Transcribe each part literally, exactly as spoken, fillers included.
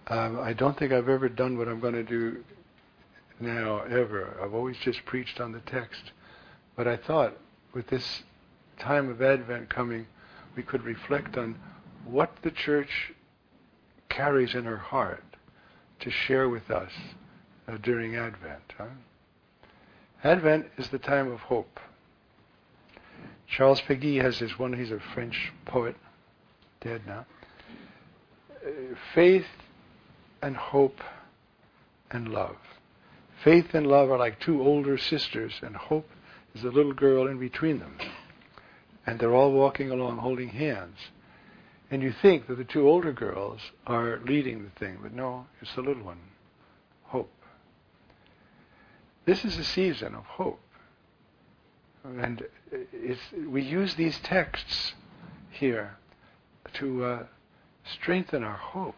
Um, I don't think I've ever done what I'm going to do now, ever. I've always just preached on the text. But I thought, with this time of Advent coming, we could reflect on what the Church carries in her heart to share with us uh, during Advent. Huh? Advent is the time of hope. Charles Péguy has this one, he's a French poet, dead now. Uh, faith and hope and love. Faith and love are like two older sisters, and hope is a little girl in between them. And they're all walking along holding hands. And you think that the two older girls are leading the thing, but no, it's the little one. Hope. This is a season of hope. And it's, we use these texts here to uh, strengthen our hope.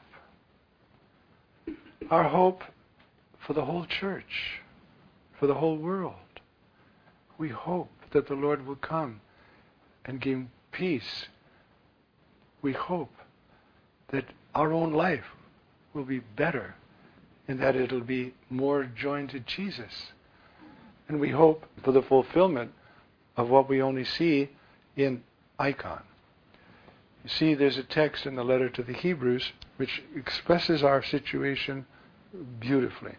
Our hope for the whole church, for the whole world. We hope that the Lord will come and give peace. We hope that our own life will be better and that it'll be more joined to Jesus. And we hope for the fulfillment of what we only see in icon. You see, there's a text in the letter to the Hebrews which expresses our situation beautifully.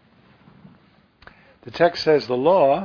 The text says, the law,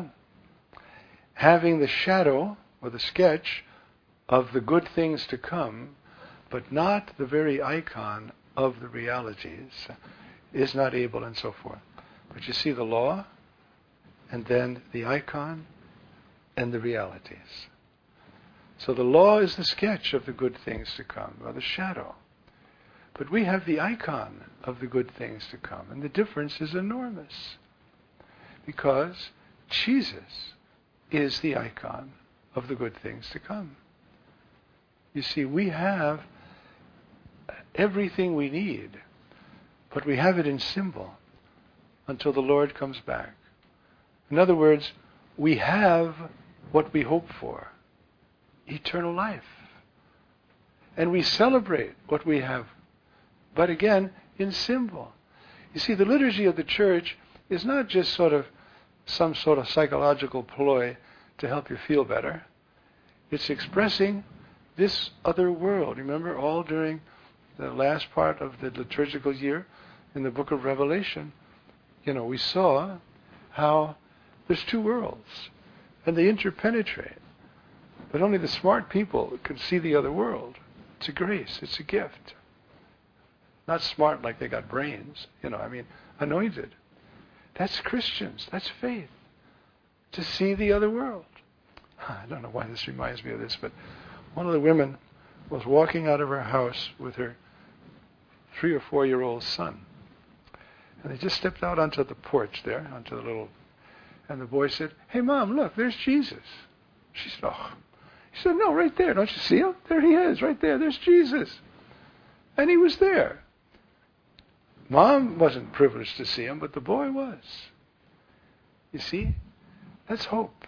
having the shadow or the sketch of the good things to come, but not the very icon of the realities, is not able, and so forth. But you see the law, and then the icon, and the realities. So the law is the sketch of the good things to come, or the shadow. But we have the icon of the good things to come, and the difference is enormous. Because Jesus is the icon of the good things to come. You see, we have everything we need, but we have it in symbol until the Lord comes back. In other words, we have what we hope for, eternal life. And we celebrate what we have, but again, in symbol. You see, the liturgy of the Church is not just sort of some sort of psychological ploy to help you feel better. It's expressing this other world. Remember, all during the last part of the liturgical year in the book of Revelation, you know, we saw how there's two worlds, and they interpenetrate. But only the smart people can see the other world. It's a grace. It's a gift. Not smart like they got brains. You know, I mean, anointed. That's Christians. That's faith. To see the other world. I don't know why this reminds me of this, but one of the women was walking out of her house with her three or four year old son. And they just stepped out onto the porch there, onto the little, and the boy said, "Hey Mom, look, there's Jesus." She said, "Oh." He said, "No, right there. Don't you see him? There he is, right there. There's Jesus." And he was there. Mom wasn't privileged to see him, but the boy was. You see? That's hope.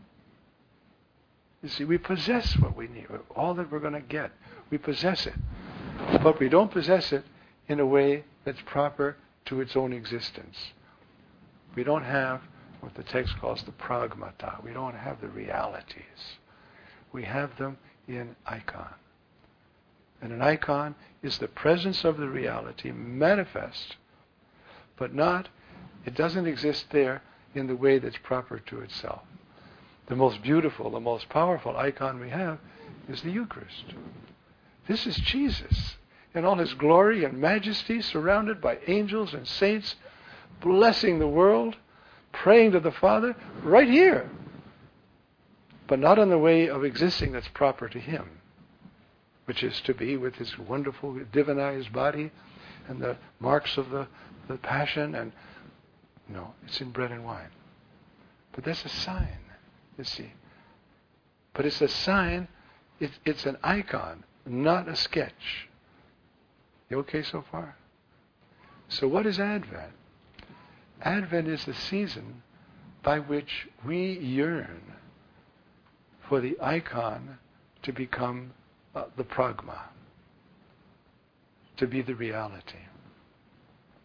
You see, we possess what we need, all that we're going to get. We possess it. But we don't possess it in a way that's proper to its own existence. We don't have what the text calls the pragmata. We don't have the realities. We have them in icon. And an icon is the presence of the reality manifest, but not, it doesn't exist there in the way that's proper to itself. The most beautiful, the most powerful icon we have is the Eucharist. This is Jesus in all his glory and majesty, surrounded by angels and saints, blessing the world, praying to the Father, right here. But not in the way of existing that's proper to him, which is to be with his wonderful divinized body and the marks of the, the passion. And no, it's in bread and wine. But that's a sign, you see. But it's a sign, it, it's an icon, not a sketch. You okay so far? So what is Advent? Advent is the season by which we yearn for the icon to become uh, the pragma, to be the reality.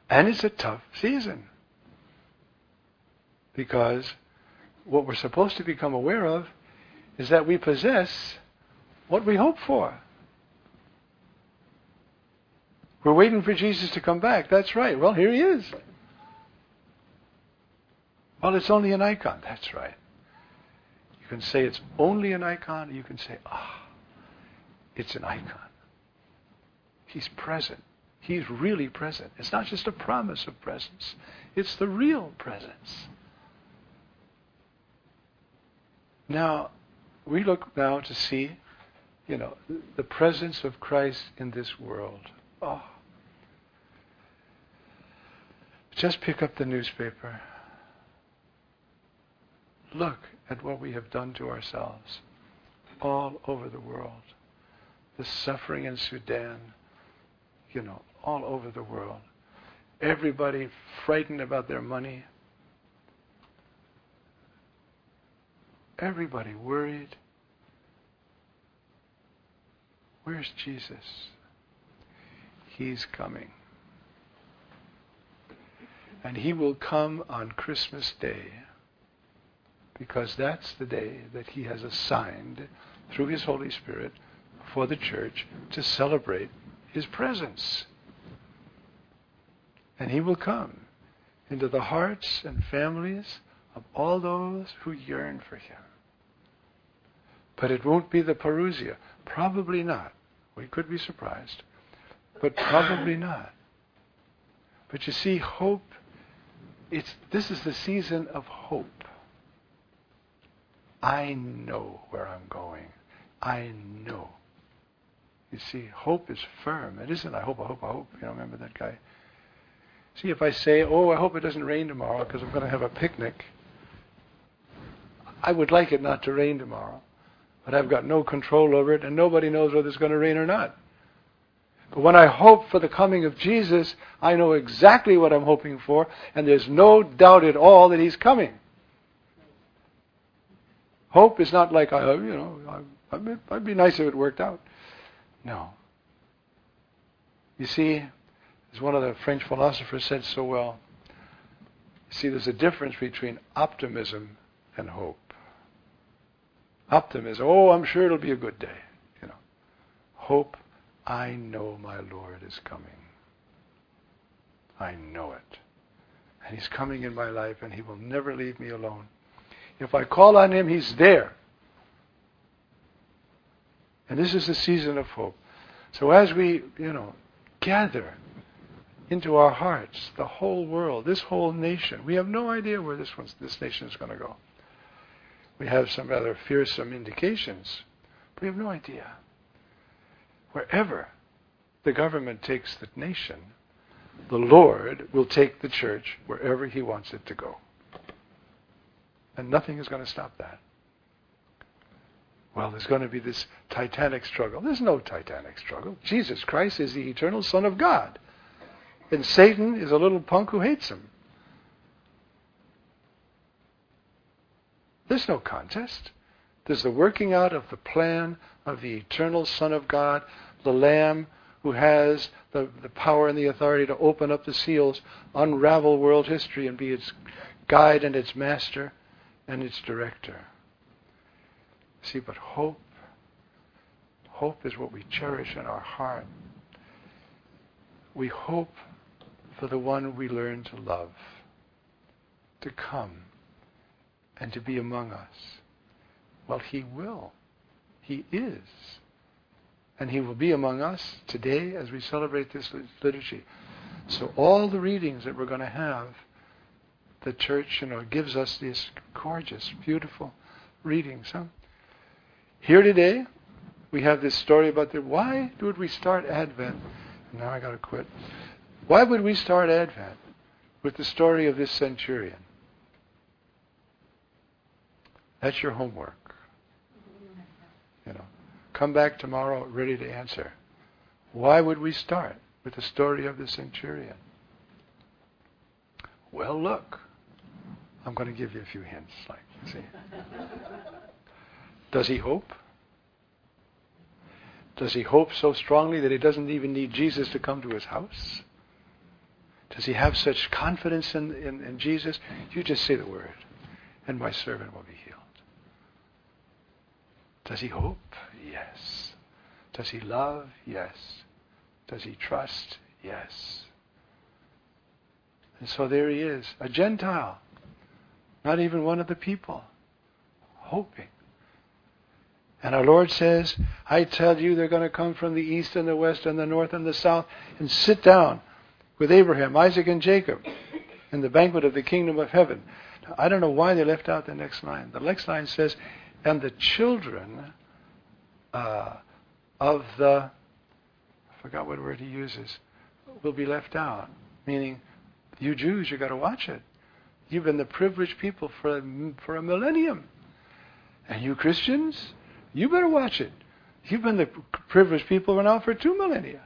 And it's a tough season. Because what we're supposed to become aware of is that we possess what we hope for. We're waiting for Jesus to come back. That's right. Well, here he is. Well, it's only an icon. That's right. You can say it's only an icon, or you can say, ah, it's an icon. He's present. He's really present. It's not just a promise of presence. It's the real presence. Now, we look now to see, you know, the presence of Christ in this world. Oh. Just pick up the newspaper. Look at what we have done to ourselves all over the world. The suffering in Sudan, you know, all over the world. Everybody frightened about their money. Everybody worried. Where's Jesus? He's coming. And he will come on Christmas Day, because that's the day that he has assigned through his Holy Spirit for the church to celebrate his presence. And he will come into the hearts and families of all those who yearn for him. But it won't be the parousia. Probably not. We could be surprised. But probably not. But you see, hope, it's this is the season of hope. I know where I'm going. I know. You see, hope is firm. It isn't, I hope, I hope, I hope. You know, remember that guy? See, if I say, oh, I hope it doesn't rain tomorrow because I'm going to have a picnic, I would like it not to rain tomorrow. But I've got no control over it, and nobody knows whether it's going to rain or not. But when I hope for the coming of Jesus, I know exactly what I'm hoping for, and there's no doubt at all that he's coming. Hope is not like, I, you know, I'd be, I'd be nice if it worked out. No. You see, as one of the French philosophers said so well, you see, there's a difference between optimism and hope. Optimism, oh, I'm sure it'll be a good day. You know, hope, I know my Lord is coming. I know it. And he's coming in my life, and he will never leave me alone. If I call on him, he's there. And this is the season of hope. So as we, you know, gather into our hearts the whole world, this whole nation, we have no idea where this one's, this nation is going to go. We have some rather fearsome indications, but we have no idea. Wherever the government takes the nation, the Lord will take the church wherever he wants it to go. And nothing is going to stop that. Well, there's going to be this titanic struggle. There's no titanic struggle. Jesus Christ is the eternal Son of God. And Satan is a little punk who hates him. There's no contest. There's the working out of the plan of the eternal Son of God, the Lamb who has the, the power and the authority to open up the seals, unravel world history, and be its guide and its master and its director. See, but hope, hope is what we cherish in our heart. We hope for the one we learn to love, to come and to be among us. Well, he will. He is. And he will be among us today as we celebrate this liturgy. So all the readings that we're going to have, the church, you know, gives us these gorgeous, beautiful readings. Huh? Here today, we have this story about the, why would we start Advent? Now I got to quit. Why would we start Advent with the story of this centurion? That's your homework. You know, come back tomorrow ready to answer. Why would we start with the story of the centurion? Well, look, I'm going to give you a few hints. Like, see, does he hope? Does he hope so strongly that he doesn't even need Jesus to come to his house? Does he have such confidence in, in, in Jesus? You just say the word, and my servant will be healed. Does he hope? Yes. Does he love? Yes. Does he trust? Yes. And so there he is, a Gentile, not even one of the people, hoping. And our Lord says, I tell you, they're going to come from the east and the west and the north and the south and sit down with Abraham, Isaac, and Jacob in the banquet of the kingdom of heaven. Now, I don't know why they left out the next line. The next line says, and the children uh, of the, I forgot what word he uses, will be left out. Meaning, you Jews, you've got to watch it. You've been the privileged people for, for a millennium. And you Christians, you better watch it. You've been the privileged people now for two millennia.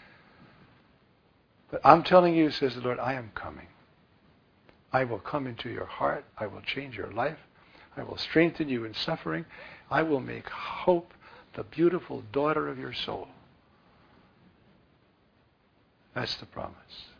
But I'm telling you, says the Lord, I am coming. I will come into your heart. I will change your life. I will strengthen you in suffering. I will make hope the beautiful daughter of your soul. That's the promise.